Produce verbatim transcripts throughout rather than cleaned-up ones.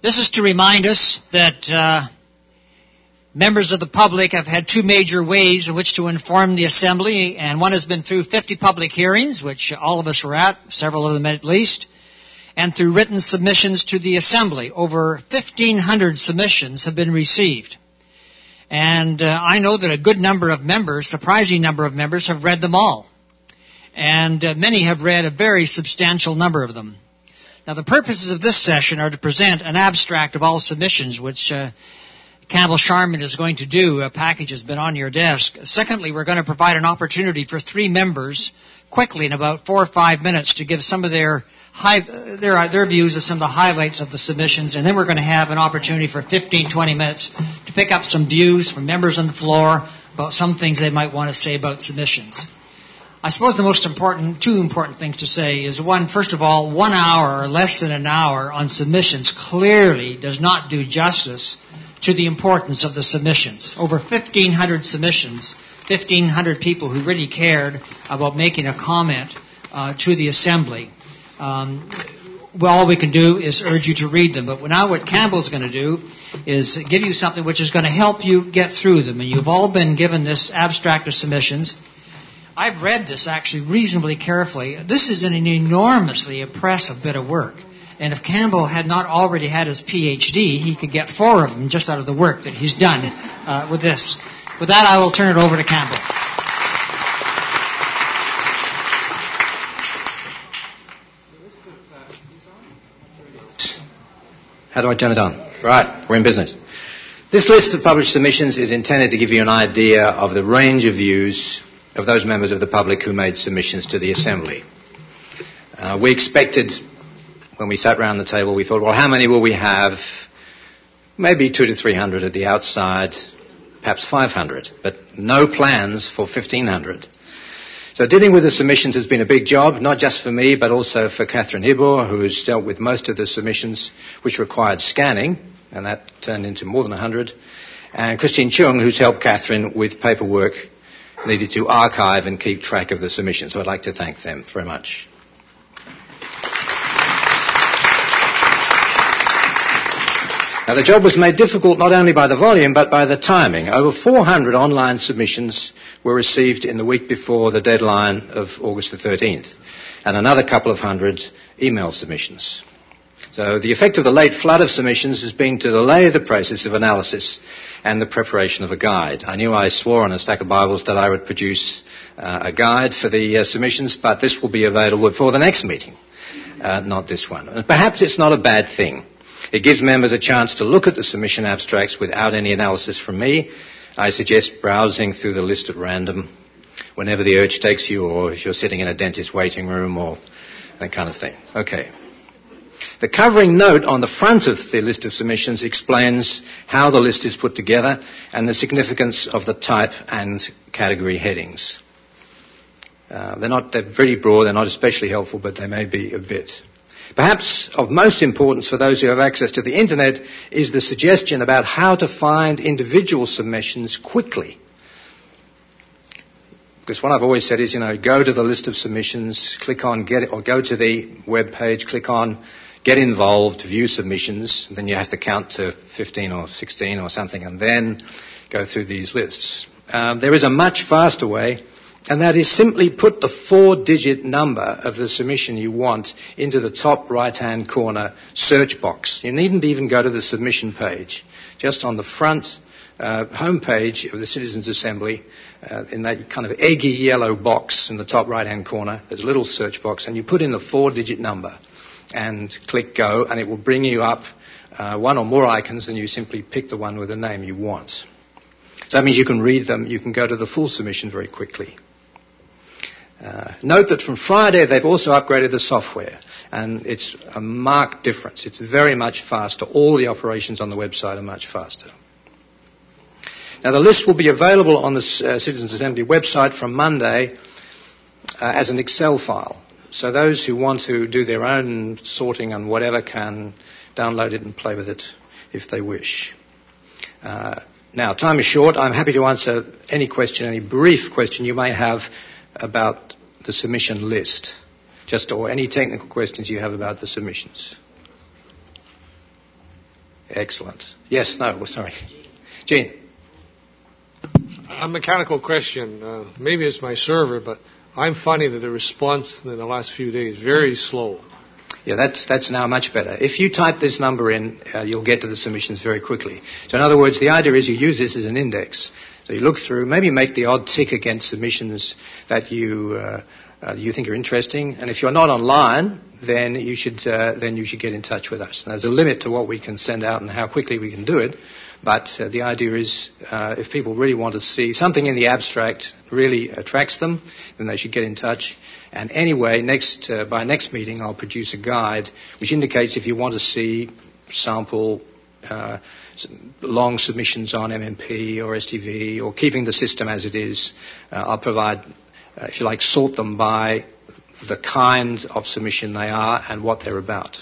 This is to remind us that uh, members of the public have had two major ways in which to inform the Assembly, and one has been through fifty public hearings, which all of us were at, several of them at least, and through written submissions to the Assembly. Over fifteen hundred submissions have been received. And uh, I know that a good number of members, surprising number of members, have read them all. And uh, many have read a very substantial number of them. Now, the purposes of this session are to present an abstract of all submissions, which uh, Campbell Sharman is going to do. A package has been on your desk. Secondly, we're going to provide an opportunity for three members, quickly in about four or five minutes, to give some of their high, their, their views of some of the highlights of the submissions. And then we're going to have an opportunity for fifteen, twenty minutes to pick up some views from members on the floor about some things they might want to say about submissions. I suppose the most important, two important things to say is, one, first of all, one hour or less than an hour on submissions clearly does not do justice to the importance of the submissions. Over fifteen hundred submissions, fifteen hundred people who really cared about making a comment uh, to the Assembly. Um, well, all we can do is urge you to read them. But now what Campbell's going to do is give you something which is going to help you get through them. And you've all been given this abstract of submissions. I've read this actually reasonably carefully. This is an enormously impressive bit of work. And if Campbell had not already had his P H D, he could get four of them just out of the work that he's done uh, with this. With that, I will turn it over to Campbell. How do I turn it on? Right, we're in business. This list of published submissions is intended to give you an idea of the range of views of those members of the public who made submissions to the Assembly. Uh, we expected, when we sat round the table, we thought, well, how many will we have? Maybe two to three hundred at the outside, perhaps five hundred, but no plans for fifteen hundred. So dealing with the submissions has been a big job, not just for me, but also for Catherine Hibor, who has dealt with most of the submissions which required scanning, and that turned into more than one hundred, and Christine Chung, who's helped Catherine with paperwork needed to archive and keep track of the submissions. So I'd like to thank them very much. Now, the job was made difficult not only by the volume, but by the timing. Over four hundred online submissions were received in the week before the deadline of August the thirteenth, and another couple of hundred email submissions. So the effect of the late flood of submissions has been to delay the process of analysis and the preparation of a guide. I knew I swore on a stack of Bibles that I would produce uh, a guide for the uh, submissions, but this will be available for the next meeting, uh, not this one. And perhaps it's not a bad thing. It gives members a chance to look at the submission abstracts without any analysis from me. I suggest browsing through the list at random whenever the urge takes you, or if you're sitting in a dentist waiting room or that kind of thing. Okay. The covering note on the front of the list of submissions explains how the list is put together and the significance of the type and category headings. Uh, they're not, they're very broad, they're not especially helpful, but they may be a bit. Perhaps of most importance for those who have access to the internet is the suggestion about how to find individual submissions quickly. Because what I've always said is, you know, go to the list of submissions, click on get it, or go to the web page, click on get involved, view submissions, then you have to count to fifteen or sixteen or something, and then go through these lists. Um, there is a much faster way, and that is simply put the four-digit number of the submission you want into the top right-hand corner search box. You needn't even go to the submission page. Just on the front uh, home page of the Citizens' Assembly, uh, in that kind of eggy yellow box in the top right-hand corner, there's a little search box, and you put in the four-digit number and click go, and it will bring you up uh, one or more icons, and you simply pick the one with the name you want. So that means you can read them, you can go to the full submission very quickly. Uh, note that from Friday they've also upgraded the software, and it's a marked difference. It's very much faster. All the operations on the website are much faster. Now, the list will be available on the uh, Citizens' Assembly website from Monday uh, as an Excel file. So those who want to do their own sorting and whatever can download it and play with it if they wish. Uh, now, time is short. I'm happy to answer any question, any brief question you may have about the submission list, just or any technical questions you have about the submissions. Excellent. Yes, no, sorry. Gene. A mechanical question. Uh, maybe it's my server, but I'm finding that the response in the last few days very slow. Yeah, that's that's now much better. If you type this number in, uh, you'll get to the submissions very quickly. So in other words, the idea is you use this as an index. So you look through, maybe make the odd tick against submissions that you uh, uh, you think are interesting. And if you're not online, then you should uh, then you should get in touch with us. And there's a limit to what we can send out and how quickly we can do it. But uh, the idea is, uh, if people really want to see something in the abstract really attracts them, then they should get in touch. And anyway, next uh, by next meeting, I'll produce a guide which indicates if you want to see sample uh, long submissions on M M P or S T V or keeping the system as it is. Uh, I'll provide, uh, if you like, sort them by the kind of submission they are and what they're about.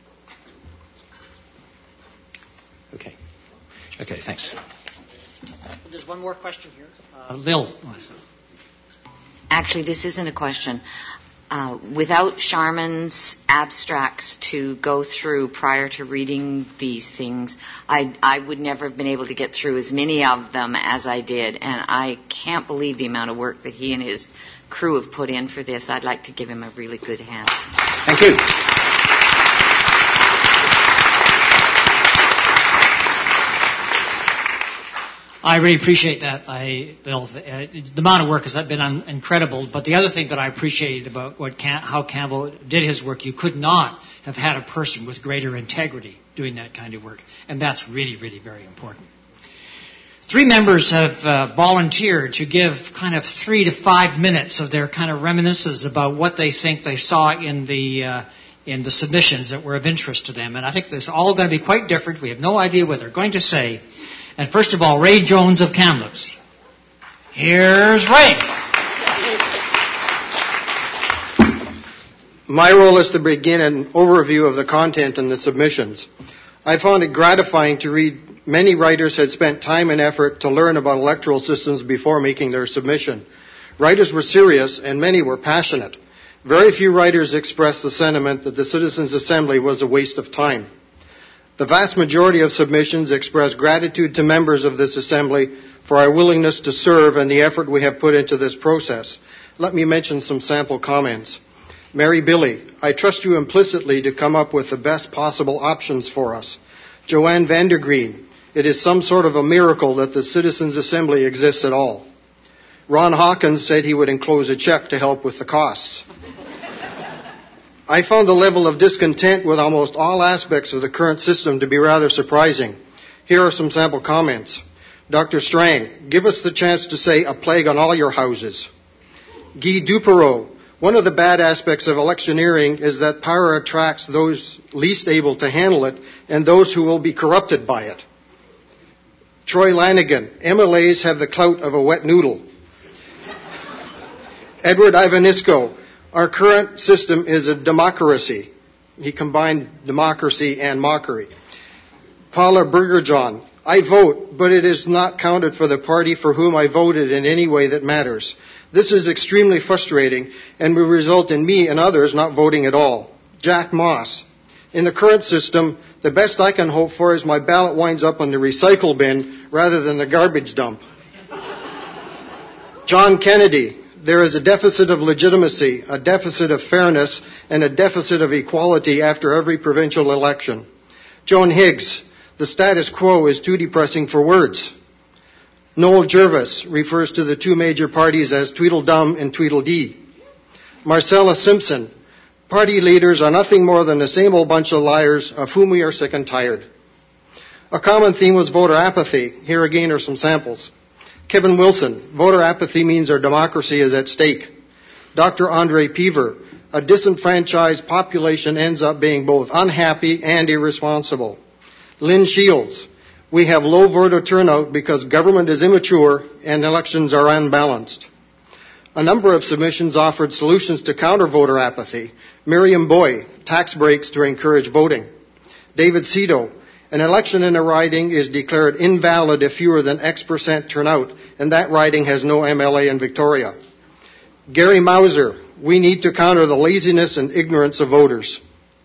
Okay. Okay, thanks. There's one more question here. Uh, Lil. Actually, this isn't a question. Uh, without Charmin's abstracts to go through prior to reading these things, I, I would never have been able to get through as many of them as I did, and I can't believe the amount of work that he and his crew have put in for this. I'd like to give him a really good hand. Thank you. I really appreciate that. I, Bill, uh, the amount of work has been un- incredible. But the other thing that I appreciated about what Cam- how Campbell did his work, you could not have had a person with greater integrity doing that kind of work, and that's really, really very important. Three members have uh, volunteered to give kind of three to five minutes of their kind of reminiscences about what they think they saw in the uh, in the submissions that were of interest to them. And I think this is all going to be quite different. We have no idea what they're going to say. And first of all, Ray Jones of Kamloops. Here's Ray. My role is to begin an overview of the content in the submissions. I found it gratifying to read many writers had spent time and effort to learn about electoral systems before making their submission. Writers were serious and many were passionate. Very few writers expressed the sentiment that the Citizens' Assembly was a waste of time. The vast majority of submissions express gratitude to members of this Assembly for our willingness to serve and the effort we have put into this process. Let me mention some sample comments. Mary Billy, I trust you implicitly to come up with the best possible options for us. Joanne Vandergreen, it is some sort of a miracle that the Citizens' Assembly exists at all. Ron Hawkins said he would enclose a check to help with the costs. I found the level of discontent with almost all aspects of the current system to be rather surprising. Here are some sample comments. Doctor Strang, give us the chance to say a plague on all your houses. Guy Dupereau, one of the bad aspects of electioneering is that power attracts those least able to handle it and those who will be corrupted by it. Troy Lanigan, M L As have the clout of a wet noodle. Edward Ivanisco, our current system is a democracy. He combined democracy and mockery. Paula Bergerjohn, I vote, but it is not counted for the party for whom I voted in any way that matters. This is extremely frustrating and will result in me and others not voting at all. Jack Moss, in the current system, the best I can hope for is my ballot winds up on the recycle bin rather than the garbage dump. John Kennedy, there is a deficit of legitimacy, a deficit of fairness, and a deficit of equality after every provincial election. Joan Higgs, the status quo is too depressing for words. Noel Jervis refers to the two major parties as Tweedledum and Tweedledee. Marcella Simpson, party leaders are nothing more than the same old bunch of liars of whom we are sick and tired. A common theme was voter apathy. Here again are some samples. Kevin Wilson, voter apathy means our democracy is at stake. Doctor Andre Peaver, a disenfranchised population ends up being both unhappy and irresponsible. Lynn Shields, we have low voter turnout because government is immature and elections are unbalanced. A number of submissions offered solutions to counter voter apathy. Miriam Boy, tax breaks to encourage voting. David Cito, an election in a riding is declared invalid if fewer than X percent turn out, and that riding has no M L A in Victoria. Gary Mauser, we need to counter the laziness and ignorance of voters.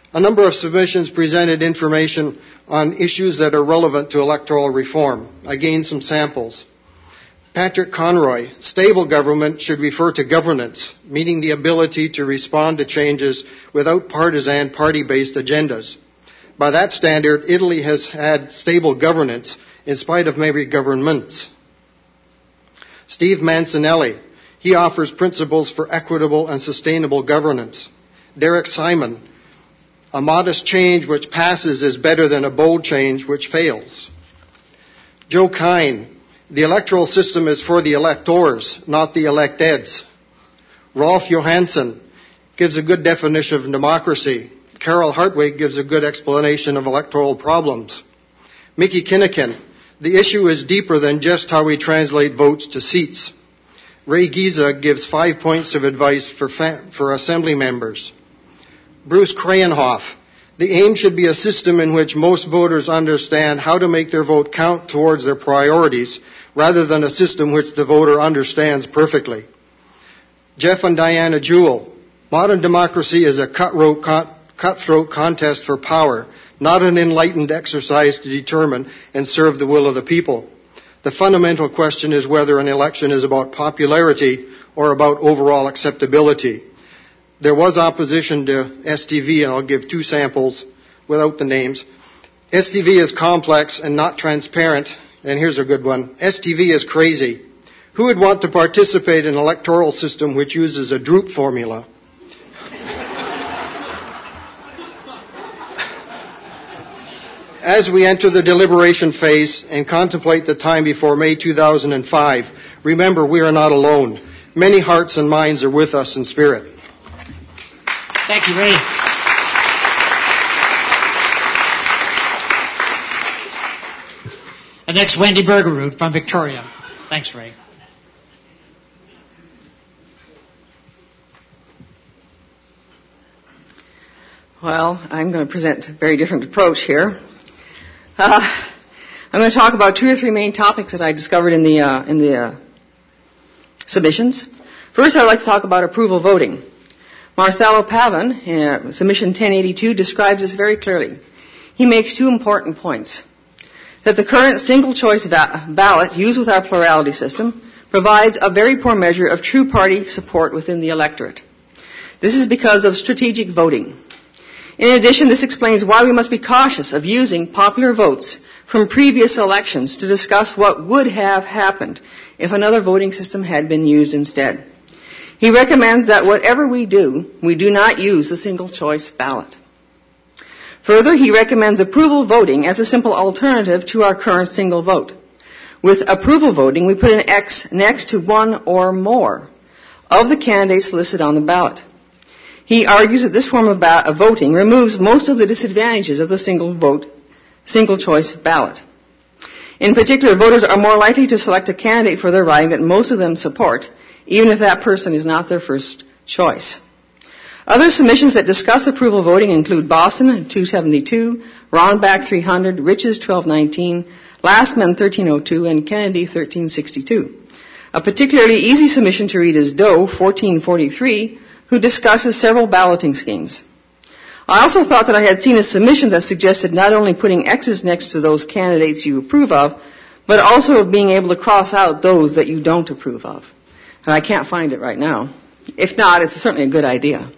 A number of submissions presented information on issues that are relevant to electoral reform. I gained some samples. Patrick Conroy, stable government should refer to governance, meaning the ability to respond to changes without partisan, party-based agendas. By that standard, Italy has had stable governance in spite of maybe governments. Steve Mancinelli, he offers principles for equitable and sustainable governance. Derek Simon, a modest change which passes is better than a bold change which fails. Joe Kine, the electoral system is for the electors, not the electeds. Rolf Johansson gives a good definition of democracy. Carol Hartwig gives a good explanation of electoral problems. Mickey Kinnikin, the issue is deeper than just how we translate votes to seats. Ray Giza gives five points of advice for, fa- for assembly members. Bruce Krayenhoff, the aim should be a system in which most voters understand how to make their vote count towards their priorities, rather than a system which the voter understands perfectly. Jeff and Diana Jewell, modern democracy is a cutthroat, con- cutthroat contest for power, not an enlightened exercise to determine and serve the will of the people. The fundamental question is whether an election is about popularity or about overall acceptability. There was opposition to S T V, and I'll give two samples without the names. S T V is complex and not transparent, and here's a good one. S T V is crazy. Who would want to participate in an electoral system which uses a Droop formula? As we enter the deliberation phase and contemplate the time before May two thousand five, remember we are not alone. Many hearts and minds are with us in spirit. Thank you, Ray. The next, Wendy Bergerud from Victoria. Thanks, Ray. Well, I'm going to present a very different approach here. Uh, I'm going to talk about two or three main topics that I discovered in the uh, in the uh, submissions. First, I'd like to talk about approval voting. Marcelo Pavan, in uh, submission ten eighty-two, describes this very clearly. He makes two important points. That the current single-choice va- ballot used with our plurality system provides a very poor measure of true party support within the electorate. This is because of strategic voting. In addition, this explains why we must be cautious of using popular votes from previous elections to discuss what would have happened if another voting system had been used instead. He recommends that whatever we do, we do not use the single-choice ballot. Further, he recommends approval voting as a simple alternative to our current single vote. With approval voting, we put an X next to one or more of the candidates listed on the ballot. He argues that this form of, ba- of voting removes most of the disadvantages of the single vote, single choice ballot. In particular, voters are more likely to select a candidate for their riding that most of them support, even if that person is not their first choice. Other submissions that discuss approval voting include Boston two seventy-two, Ronback three hundred, Riches twelve nineteen, Lastman thirteen oh two, and Kennedy thirteen sixty-two. A particularly easy submission to read is Doe fourteen forty-three, who discusses several balloting schemes. I also thought that I had seen a submission that suggested not only putting X's next to those candidates you approve of, but also of being able to cross out those that you don't approve of. And I can't find it right now. If not, it's certainly a good idea.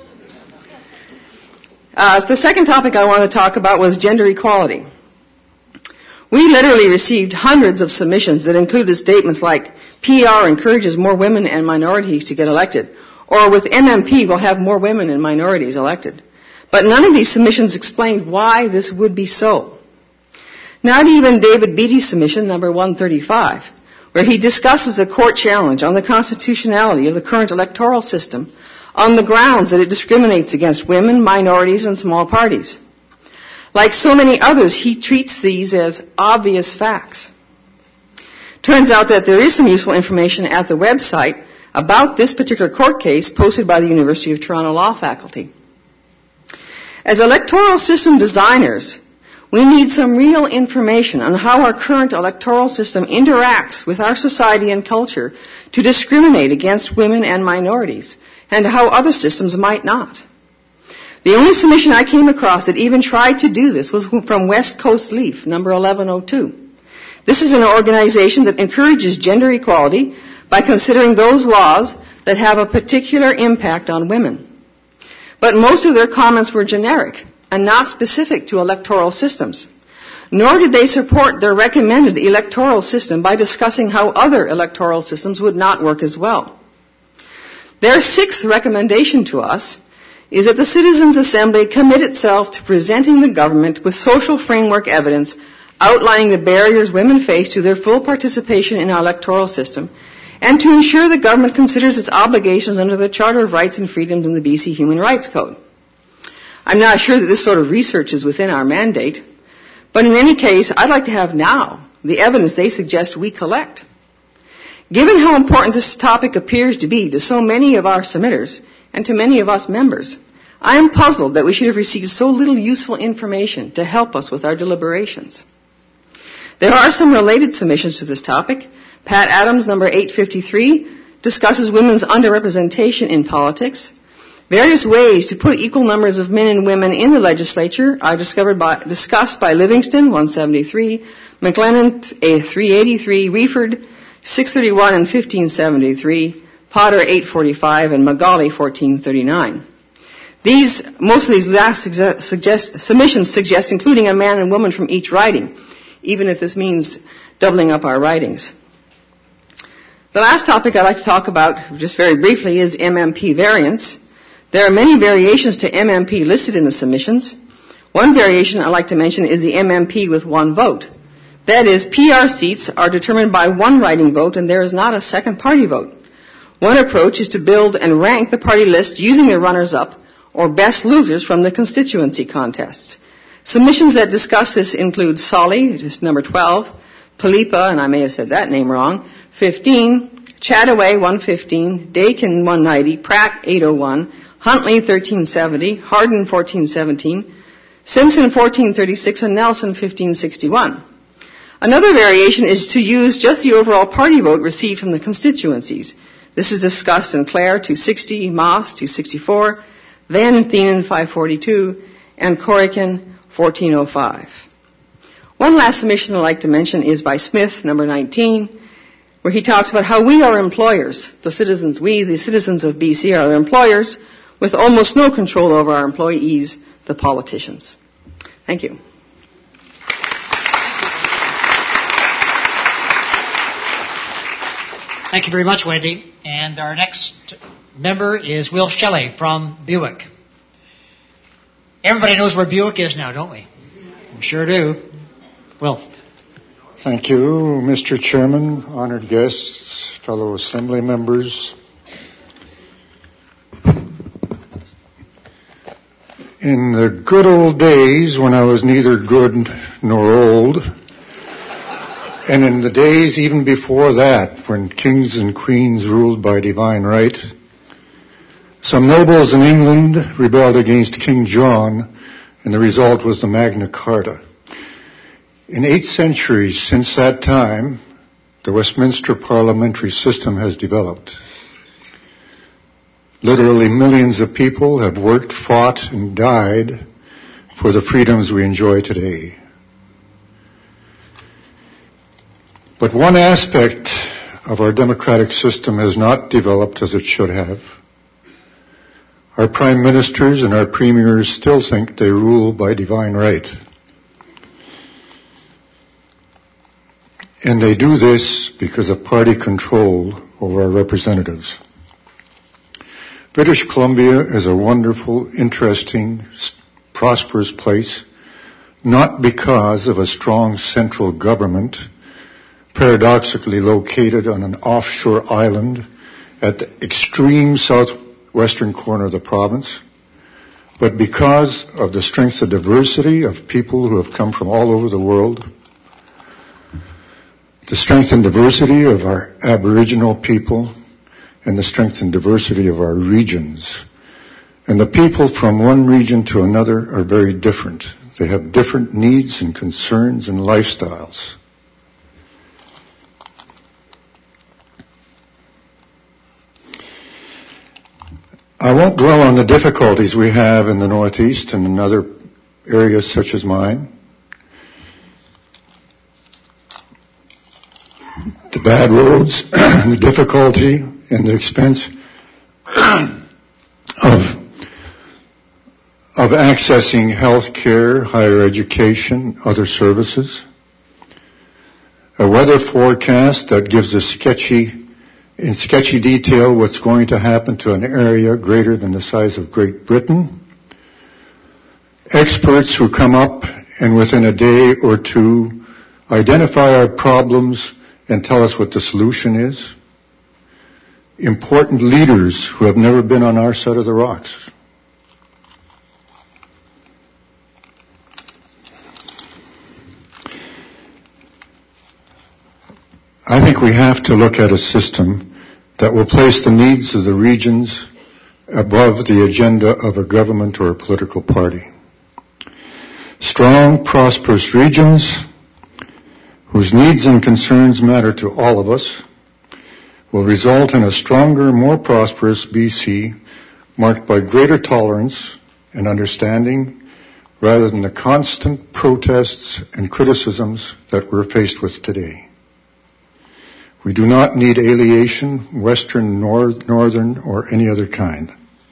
Uh, the second topic I want to talk about was gender equality. We literally received hundreds of submissions that included statements like, P R encourages more women and minorities to get elected, or with M M P we'll have more women and minorities elected. But none of these submissions explained why this would be so. Not even David Beatty's submission, number one thirty-five, where he discusses the court challenge on the constitutionality of the current electoral system on the grounds that it discriminates against women, minorities, and small parties. Like so many others, he treats these as obvious facts. Turns out that there is some useful information at the website about this particular court case posted by the University of Toronto Law faculty. As electoral system designers, we need some real information on how our current electoral system interacts with our society and culture to discriminate against women and minorities, and how other systems might not. The only submission I came across that even tried to do this was from West Coast Leaf, number eleven oh two. This is an organization that encourages gender equality by considering those laws that have a particular impact on women. But most of their comments were generic and not specific to electoral systems. Nor did they support their recommended electoral system by discussing how other electoral systems would not work as well. Their sixth recommendation to us is that the Citizens' Assembly commit itself to presenting the government with social framework evidence outlining the barriers women face to their full participation in our electoral system, and to ensure the government considers its obligations under the Charter of Rights and Freedoms and the B C Human Rights Code. I'm not sure that this sort of research is within our mandate, but in any case, I'd like to have now the evidence they suggest we collect. Given how important this topic appears to be to so many of our submitters and to many of us members, I am puzzled that we should have received so little useful information to help us with our deliberations. There are some related submissions to this topic. Pat Adams, number eight fifty-three, discusses women's underrepresentation in politics. Various ways to put equal numbers of men and women in the legislature are discovered by, discussed by Livingston, one seventy-three, McLennan, three eighty-three, Reeford, six thirty-one and fifteen seventy-three, Potter, eight forty-five, and Magali, fourteen thirty-nine. These, most of these last suggest, submissions suggest including a man and woman from each riding, even if this means doubling up our ridings. The last topic I'd like to talk about, just very briefly, is M M P variants. There are many variations to M M P listed in the submissions. One variation I'd like to mention is the M M P with one vote. That is, P R seats are determined by one riding vote and there is not a second party vote. One approach is to build and rank the party list using the runners-up or best losers from the constituency contests. Submissions that discuss this include Solly, just number twelve, Palipa, and I may have said that name wrong, fifteen, Chataway, one fifteen, Dakin, one ninety, Pratt, eight oh one, Huntley, thirteen seventy, Hardin, fourteen seventeen, Simpson, fourteen thirty-six, and Nelson, fifteen sixty-one. Another variation is to use just the overall party vote received from the constituencies. This is discussed in Clare, two sixty, Moss, two sixty-four, Van Thenen, five forty-two, and Corican, fourteen oh five. One last submission I'd like to mention is by Smith, number nineteen, where he talks about how we are employers. The citizens, we, the citizens of B C, are employers with almost no control over our employees, the politicians. Thank you. Thank you very much, Wendy. And our next member is Will Shelley from Buick. Everybody knows where Buick is now, don't we? We sure do. Will. Thank you, Mister Chairman, honored guests, fellow assembly members. In the good old days when I was neither good nor old, and in the days even before that when kings and queens ruled by divine right, some nobles in England rebelled against King John, and the result was the Magna Carta. In eight centuries since that time, the Westminster parliamentary system has developed. Literally millions of people have worked, fought, and died for the freedoms we enjoy today. But one aspect of our democratic system has not developed as it should have. Our prime ministers and our premiers still think they rule by divine right. And they do this because of party control over our representatives. British Columbia is a wonderful, interesting, prosperous place, not because of a strong central government, paradoxically located on an offshore island at the extreme southwestern corner of the province, but because of the strength and diversity of people who have come from all over the world, the strength and diversity of our Aboriginal people, and the strength and diversity of our regions. And the people from one region to another are very different. They have different needs and concerns and lifestyles. I won't dwell on the difficulties we have in the Northeast and in other areas such as mine. The bad roads, the difficulty and the expense of of accessing health care, higher education, other services. A weather forecast that gives a sketchy, in sketchy detail what's going to happen to an area greater than the size of Great Britain. Experts who come up and within a day or two identify our problems and tell us what the solution is. Important leaders who have never been on our side of the rocks. I think we have to look at a system that will place the needs of the regions above the agenda of a government or a political party. Strong, prosperous regions whose needs and concerns matter to all of us will result in a stronger, more prosperous B C marked by greater tolerance and understanding rather than the constant protests and criticisms that we're faced with today. We do not need alienation, Western, North, Northern, or any other kind.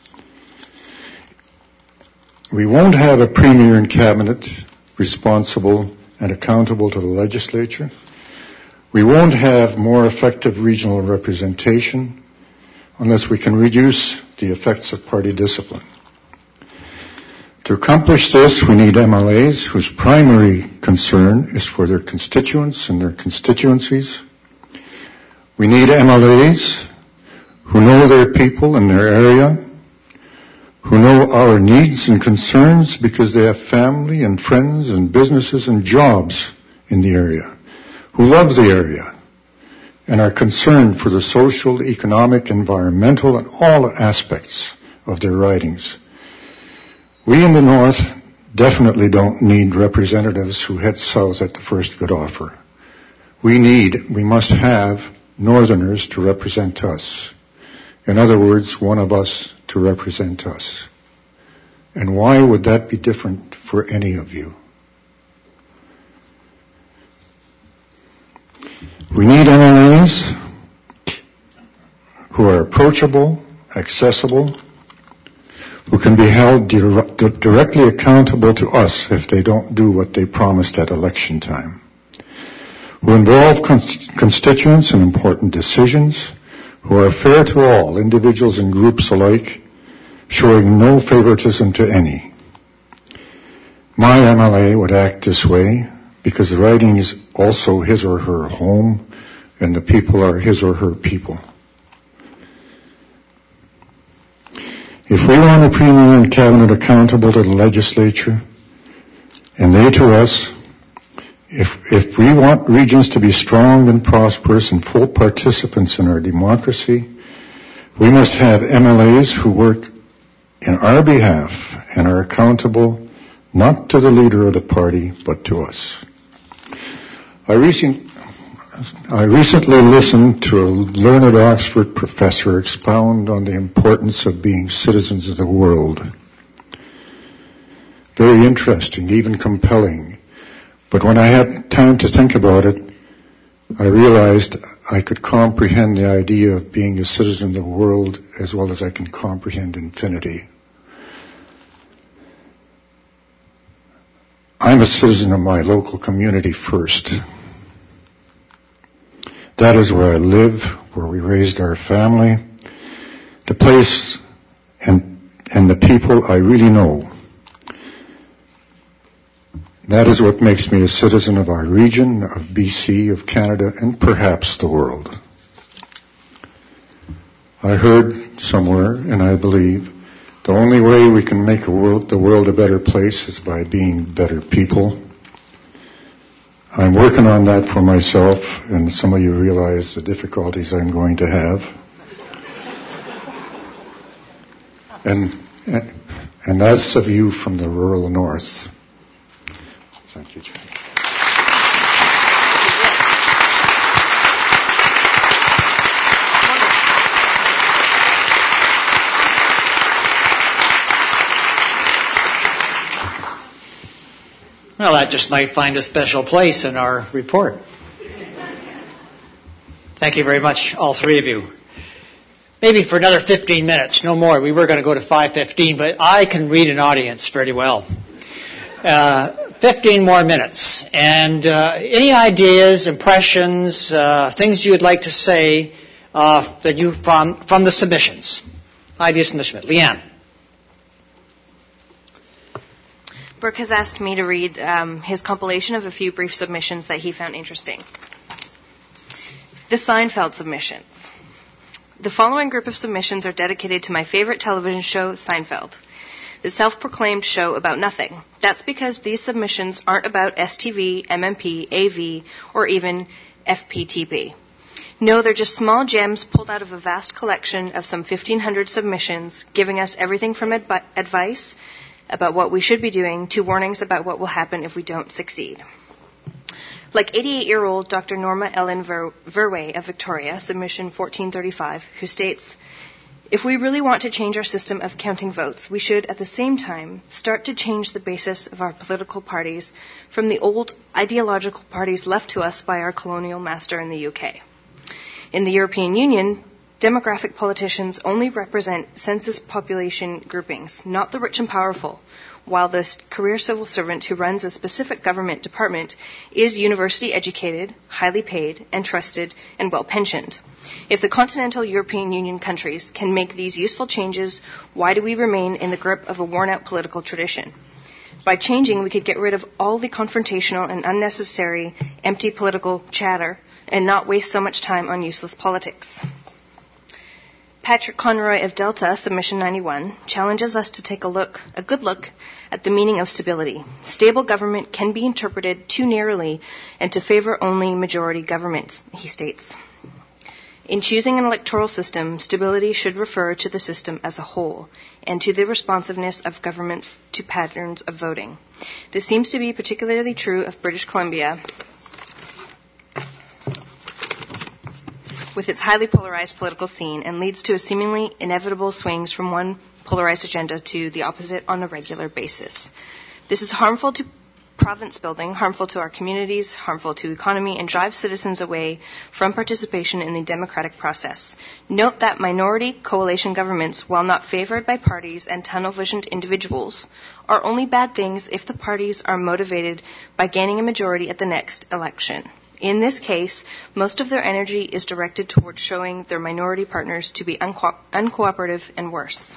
We won't have a premier and cabinet responsible and accountable to the legislature. We won't have more effective regional representation unless we can reduce the effects of party discipline. To accomplish this, we need M L As whose primary concern is for their constituents and their constituencies. We need M L As who know their people and their area, who know our needs and concerns because they have family and friends and businesses and jobs in the area, who love the area and are concerned for the social, economic, environmental, and all aspects of their ridings. We in the North definitely don't need representatives who head south at the first good offer. We need, we must have Northerners to represent us. In other words, one of us to represent us. And why would that be different for any of you? We need M L As who are approachable, accessible, who can be held dir- directly accountable to us if they don't do what they promised at election time, who involve const- constituents in important decisions, who are fair to all, individuals and groups alike, showing no favoritism to any. My M L A would act this way because the riding is also his or her home and the people are his or her people. If we want a premier and cabinet accountable to the legislature, and they to us, if, if we want regions to be strong and prosperous and full participants in our democracy, we must have M L As who work in our behalf and are accountable not to the leader of the party, but to us. I, recent, I recently listened to a learned Oxford professor expound on the importance of being citizens of the world. Very interesting, even compelling. But when I had time to think about it, I realized I could comprehend the idea of being a citizen of the world as well as I can comprehend infinity. I'm a citizen of my local community first. That is where I live, where we raised our family, the place and, and the people I really know. That is what makes me a citizen of our region, of B C, of Canada, and perhaps the world. I heard somewhere, and I believe, the only way we can make a world, the world a better place is by being better people. I'm working on that for myself, and some of you realize the difficulties I'm going to have. And, and that's a view from the rural north. Thank you, John. Well, that just might find a special place in our report. Thank you very much, all three of you. Maybe for another fifteen minutes, no more. We were going to go to five fifteen, but I can read an audience fairly well. Uh, fifteen more minutes. And uh, any ideas, impressions, uh, things you would like to say uh, that you from from the submissions? Ideas from the submission. Leanne. Brooke has asked me to read um, his compilation of a few brief submissions that he found interesting. The Seinfeld submissions. The following group of submissions are dedicated to my favorite television show, Seinfeld, the self-proclaimed show about nothing. That's because these submissions aren't about S T V, M M P, A V, or even F P T P. No, they're just small gems pulled out of a vast collection of some fifteen hundred submissions, giving us everything from advi- advice about what we should be doing to warnings about what will happen if we don't succeed. Like eighty-eight-year-old Doctor Norma Ellen Ver- Verwey of Victoria, submission fourteen thirty-five, who states, if we really want to change our system of counting votes, we should at the same time start to change the basis of our political parties from the old ideological parties left to us by our colonial master in the U K. In the European Union, demographic politicians only represent census population groupings, not the rich and powerful, while the career civil servant who runs a specific government department is university educated, highly paid, and trusted, and well pensioned. If the continental European Union countries can make these useful changes, why do we remain in the grip of a worn-out political tradition? By changing, we could get rid of all the confrontational and unnecessary empty political chatter and not waste so much time on useless politics. Patrick Conroy of Delta, submission ninety-one, challenges us to take a look, a good look, at the meaning of stability. Stable government can be interpreted too narrowly and to favor only majority governments, he states. In choosing an electoral system, stability should refer to the system as a whole and to the responsiveness of governments to patterns of voting. This seems to be particularly true of British Columbia, with its highly polarized political scene, and leads to a seemingly inevitable swings from one polarized agenda to the opposite on a regular basis. This is harmful to province building, harmful to our communities, harmful to economy, and drives citizens away from participation in the democratic process. Note that minority coalition governments, while not favored by parties and tunnel-visioned individuals, are only bad things if the parties are motivated by gaining a majority at the next election. In this case, most of their energy is directed towards showing their minority partners to be unco- uncooperative and worse.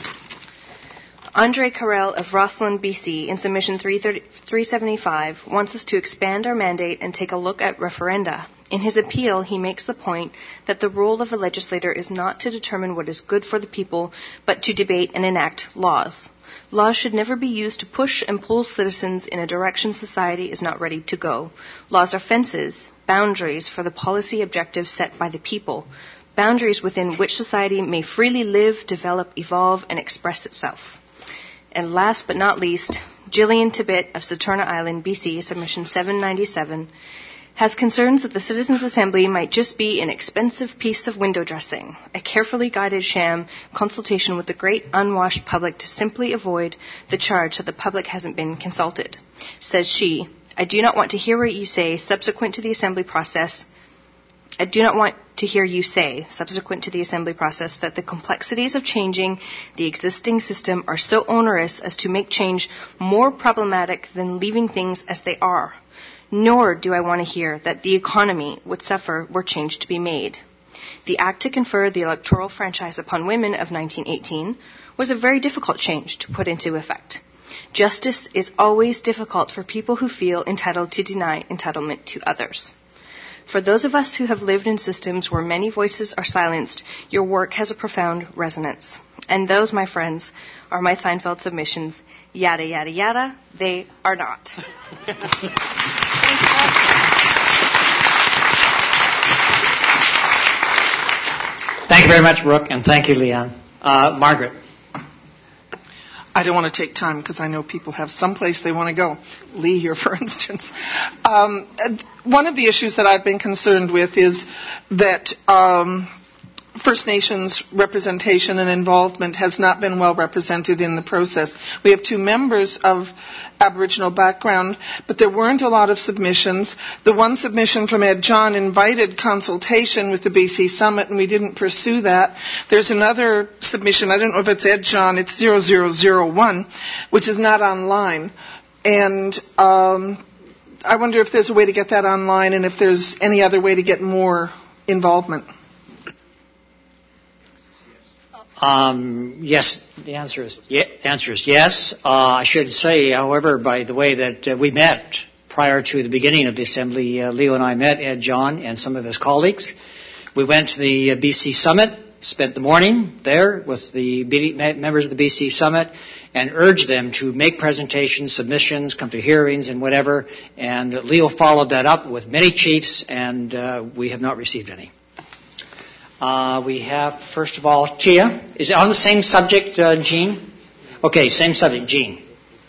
Andre Carrell of Rosslyn, B C, in submission three seventy-five, wants us to expand our mandate and take a look at referenda. In his appeal, he makes the point that the role of a legislator is not to determine what is good for the people, but to debate and enact laws. Laws should never be used to push and pull citizens in a direction society is not ready to go. Laws are fences, boundaries for the policy objectives set by the people, boundaries within which society may freely live, develop, evolve, and express itself. And last but not least, Gillian Tibbett of Saturna Island, B C, submission seven ninety-seven, has concerns that the Citizens' Assembly might just be an expensive piece of window dressing, a carefully guided sham consultation with the great unwashed public to simply avoid the charge that the public hasn't been consulted. Says she, I do not want to hear what you say subsequent to the assembly process. I do not want to hear you say, subsequent to the assembly process, that the complexities of changing the existing system are so onerous as to make change more problematic than leaving things as they are. Nor do I want to hear that the economy would suffer were change to be made. The Act to confer the electoral franchise upon women of nineteen eighteen was a very difficult change to put into effect. Justice is always difficult for people who feel entitled to deny entitlement to others. For those of us who have lived in systems where many voices are silenced, your work has a profound resonance. And those, my friends, are my Seinfeld submissions. Yada, yada, yada. They are not. Thank you very much, Brooke, and thank you, Leanne. Uh, Margaret. I don't want to take time because I know people have someplace they want to go. Lee here, for instance. Um, one of the issues that I've been concerned with is that, um, First Nations representation and involvement has not been well represented in the process. We have two members of Aboriginal background, but there weren't a lot of submissions. The one submission from Ed John invited consultation with the B C Summit, and we didn't pursue that. There's another submission, I don't know if it's Ed John, it's zero zero zero one, which is not online. And um, I wonder if there's a way to get that online and if there's any other way to get more involvement. Um, yes, the answer is yeah, the answer is yes. Uh, I should say, however, by the way, that uh, we met prior to the beginning of the assembly. Uh, Leo and I met Ed John and some of his colleagues. We went to the uh, B C Summit, spent the morning there with the B- members of the B C Summit, and urged them to make presentations, submissions, come to hearings, and whatever. And Leo followed that up with many chiefs, and uh, we have not received any. Uh, we have, first of all, Tia. Is it on the same subject, uh, Jean? Okay, same subject, Jean.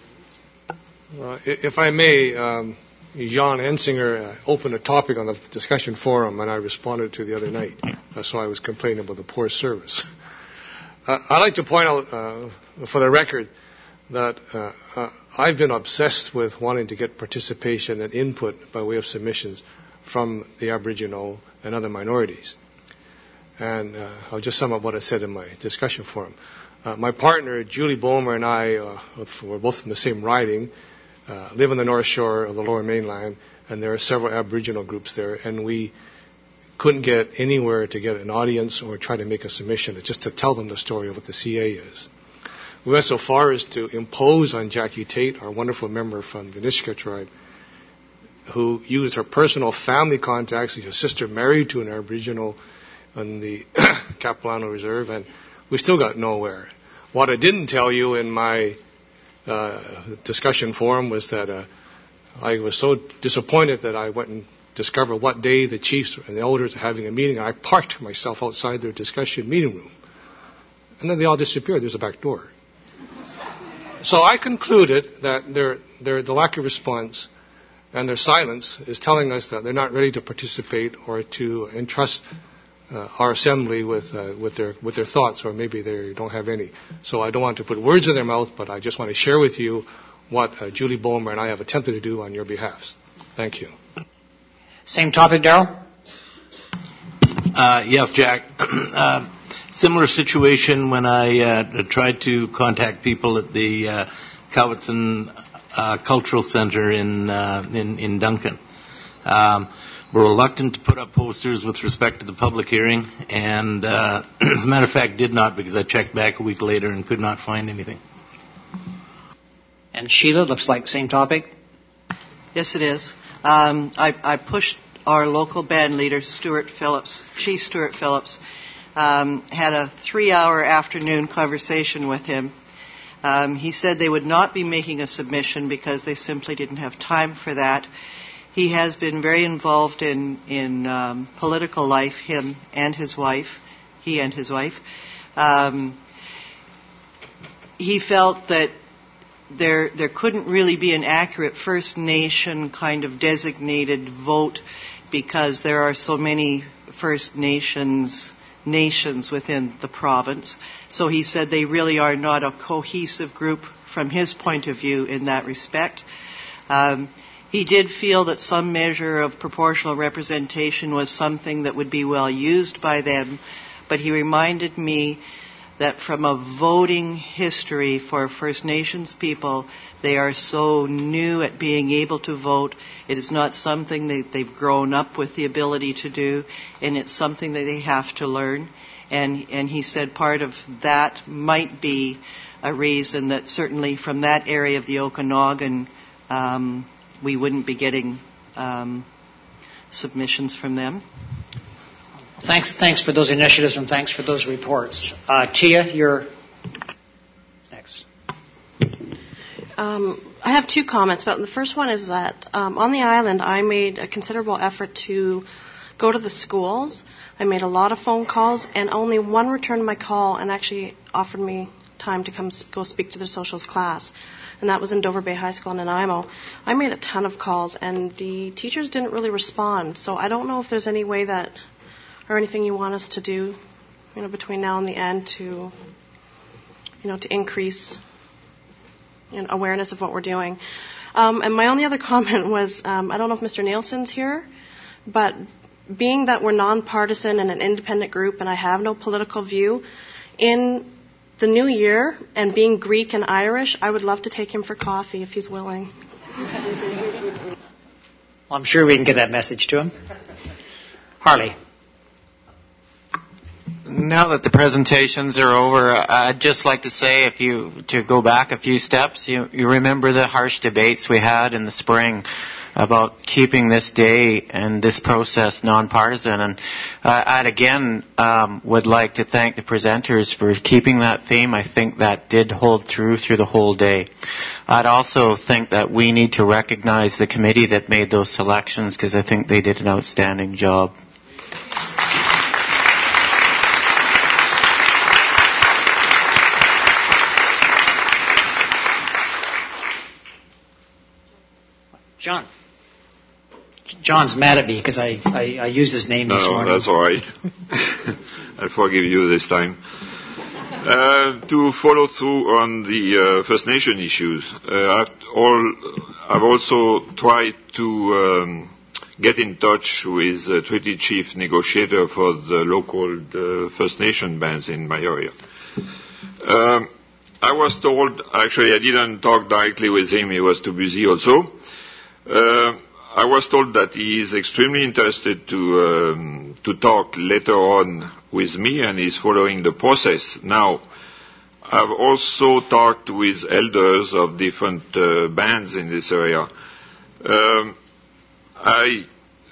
Uh, if I may, um, John Ensinger uh, opened a topic on the discussion forum, and I responded to the other night. Uh, so I was complaining about the poor service. Uh, I'd like to point out, uh, for the record, that uh, uh, I've been obsessed with wanting to get participation and input by way of submissions from the Aboriginal and other minorities. And uh, I'll just sum up what I said in my discussion forum. Uh, my partner, Julie Boehmer, and I, uh, we're both from the same riding, uh, live on the North Shore of the Lower Mainland, and there are several Aboriginal groups there, and we couldn't get anywhere to get an audience or try to make a submission, just to tell them the story of what the C A is. We went so far as to impose on Jackie Tate, our wonderful member from the Nisga'a tribe, who used her personal family contacts. Her sister married to an Aboriginal on the Capilano Reserve, and we still got nowhere. What I didn't tell you in my uh, discussion forum was that uh, I was so disappointed that I went and discovered what day the chiefs and the elders are having a meeting, and I parked myself outside their discussion meeting room. And then they all disappeared. There's a back door. So I concluded that their, their, the lack of response and their silence is telling us that they're not ready to participate or to entrust Uh, our assembly with uh, with their with their thoughts, or maybe they don't have any. So I don't want to put words in their mouth, but I just want to share with you what uh, Julie Boehmer and I have attempted to do on your behalf. Thank you. Same topic, Darrell? Uh, yes, Jack. uh, similar situation when I uh, tried to contact people at the uh, Cowitson uh, Cultural Center in, uh, in in Duncan. Um, We're reluctant to put up posters with respect to the public hearing, and uh, as a matter of fact, did not, because I checked back a week later and could not find anything. And Sheila, looks like same topic. Yes, it is. Um, I, I pushed our local band leader, Stuart Phillips, Chief Stuart Phillips, um, had a three-hour afternoon conversation with him. Um, he said they would not be making a submission because they simply didn't have time for that. He has been very involved in, in um, political life, him and his wife, he and his wife. Um, he felt that there there couldn't really be an accurate First Nation kind of designated vote because there are so many First Nations nations within the province. So he said they really are not a cohesive group from his point of view in that respect. Um, He did feel that some measure of proportional representation was something that would be well used by them, but he reminded me that from a voting history for First Nations people, they are so new at being able to vote. It is not something that they've grown up with the ability to do, and it's something that they have to learn. And, and he said part of that might be a reason that certainly from that area of the Okanagan, um, we wouldn't be getting um, submissions from them. Thanks, thanks for those initiatives and thanks for those reports. Uh, Tia, you're next. Um, I have two comments, but the first one is that um, on the island, I made a considerable effort to go to the schools. I made a lot of phone calls, and only one returned my call and actually offered me time to come go speak to their socials class. And that was in Dover Bay High School in Nanaimo. I made a ton of calls, and the teachers didn't really respond. So I don't know if there's any way that, or anything you want us to do you know, between now and the end to, you know, to increase you know, awareness of what we're doing. Um, and my only other comment was, um, I don't know if Mister Nielsen's here, but being that we're nonpartisan and an independent group and I have no political view, in the new year and being Greek and Irish, I would love to take him for coffee if he's willing. Well, I'm sure we can get that message to him. Harley. Now that the presentations are over, I'd just like to say, if you to go back a few steps, you, you remember the harsh debates we had in the spring about keeping this day and this process nonpartisan. And uh, I'd again um, would like to thank the presenters for keeping that theme. I think that did hold through through the whole day. I'd also think that we need to recognize the committee that made those selections, because I think they did an outstanding job. John. John's mad at me because I, I, I used his name no, this no, morning. No, that's all right. I forgive you this time. Uh, to follow through on the uh, First Nation issues, uh, I've, all, I've also tried to um, get in touch with the treaty chief negotiator for the local uh, First Nation bands in my area. Um, I was told, actually I didn't talk directly with him, he was too busy also. Uh, I was told that he is extremely interested to um, to talk later on with me, and is following the process. Now, I've also talked with elders of different uh, bands in this area. Um, I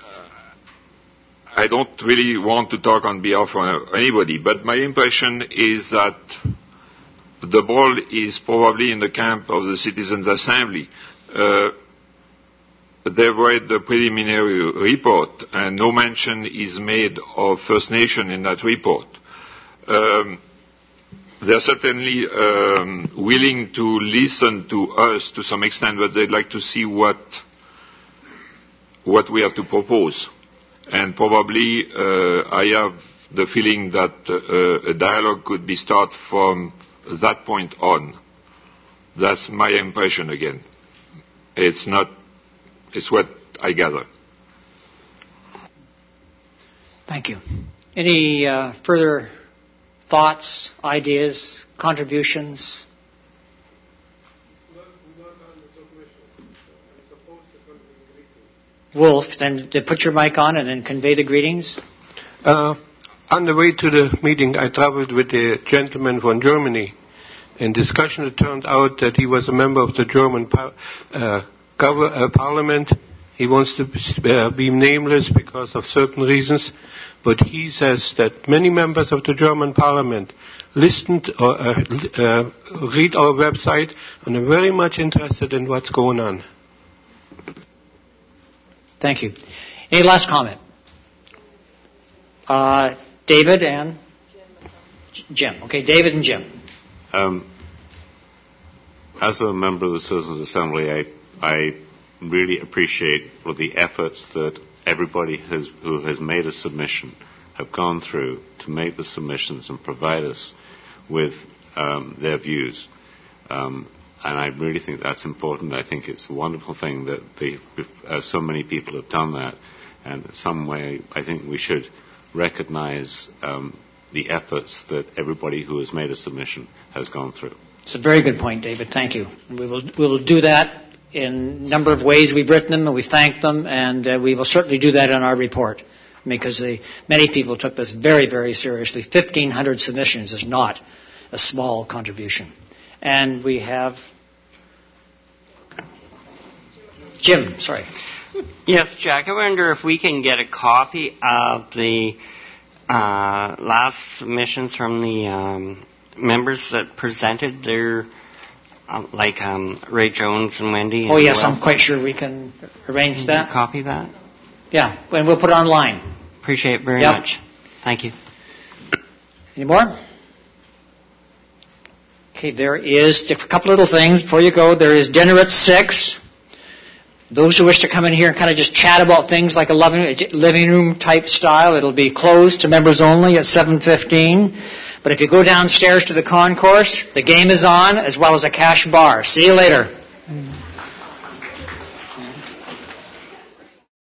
I don't really want to talk on behalf of anybody, but my impression is that the ball is probably in the camp of the Citizens' Assembly. Uh, They've read the preliminary report, and no mention is made of First Nation in that report. Um, they're certainly um, willing to listen to us to some extent, but they'd like to see what what we have to propose. And probably uh, I have the feeling that uh, a dialogue could be started from that point on. That's my impression again. It's not. It's what I gather. Thank you. Any uh, further thoughts, ideas, contributions? Wolf, then to put your mic on and then convey the greetings. Uh, on the way to the meeting, I traveled with a gentleman from Germany. In discussion, it turned out that he was a member of the German par- uh, Gover- uh, Parliament. He wants to uh, be nameless because of certain reasons, but he says that many members of the German Parliament listened or uh, uh, read our website and are very much interested in what's going on. Thank you. Any last comment? Uh, David and Jim. Okay, David and Jim. Um, as a member of the Citizens' Assembly, I I really appreciate well, the efforts that everybody has, who has made a submission have gone through to make the submissions and provide us with um, their views. Um, and I really think that's important. I think it's a wonderful thing that the, uh, so many people have done that. And in some way, I think we should recognize um, the efforts that everybody who has made a submission has gone through. It's a very good point, David. Thank you. We will, we will do that in a number of ways. We've written them and we thank them, and uh, we will certainly do that in our report, because the, many people took this very, very seriously. fifteen hundred submissions is not a small contribution. And we have Jim, sorry. Yes, Jack, I wonder if we can get a copy of the uh, last submissions from the um, members that presented their Um, like um, Ray Jones and Wendy. Oh, and yes, Will. I'm quite sure we can arrange can that. You copy that? Yeah, and we'll put it online. Appreciate it very yep. much. Thank you. Any more? Okay, there is a couple little things before you go. There is dinner at six. Those who wish to come in here and kind of just chat about things like a living room type style, it'll be closed to members only at seven fifteen. But if you go downstairs to the concourse, the game is on, as well as a cash bar. See you later.